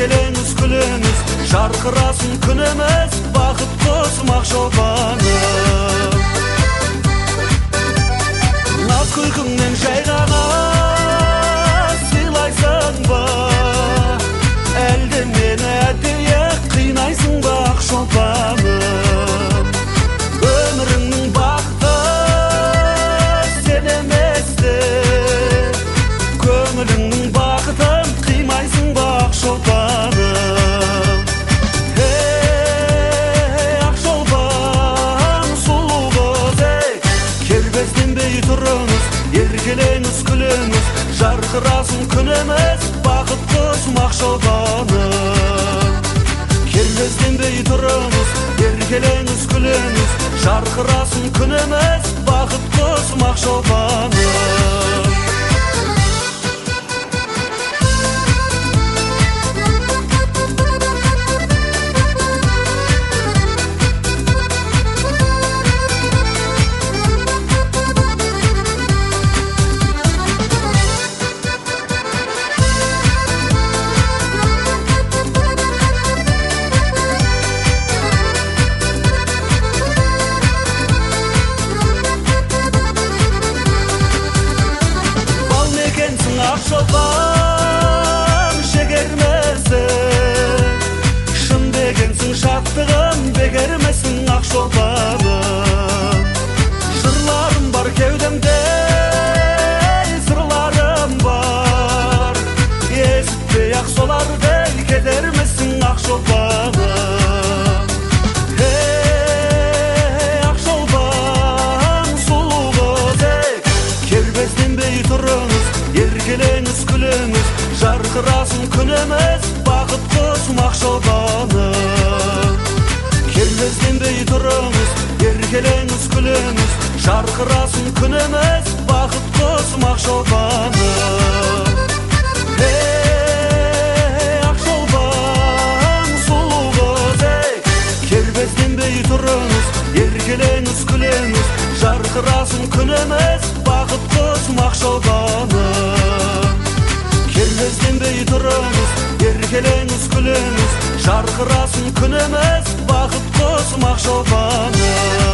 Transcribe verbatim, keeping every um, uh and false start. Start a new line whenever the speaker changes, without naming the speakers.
еркелеңіз күліңіз, жарқырасын күніміз, бақыт қосмақ шолпаны. Наз күлкіңнен жай ғана сыйлайсың ба, әлде мені әдейі қинайсың ба ақ шолпаным? Өміріңнің бақыты сен еместі, көңіліңнің бақытын қимайсың ба ақ шолпаным? Ей, ақ шолпан, сұлу қыз, ей, кербезденбей тұрыңыз, еркелеңіз күліңіз, жарқырасын күніміз, бақыт қосмақ шолпаным. Кербезденбей тұрыңыз, еркелеңіз күліңіз, жарқырасын күніміз, бақыт қосмақ шолпаным. Ақ шолпан шекермесің, шын дегенсің шаттығым бекермесің ақ шолпаным. Жырларым бар кеудемде, сырларым бар, есітпей ақ соларды кетермесің ақ шолпаным. Ей, ақ шолпан, сұлу қыз, ей, кербезденбей тұрыңыз, еркелеңіз күліңіз, жарқырасын күніміз, бақыт қосмақ шолпаным. Кербезденбей тұрыңыз, еркелеңіз күліңіз, жарқырасын күніміз, бақыт қосмақ шолпаным. Ей, ақ шолпан, сұлу қыз, ей, кербезденбей тұрыңыз, еркелеңіз күліңіз, жарқырасын күніміз, бақыт қосмақ шолпаным. Кербезденбей тұрыңыз, еркелеңіз күліңіз, жарқырасын күніміз, бақыт қосмақ шолпаным.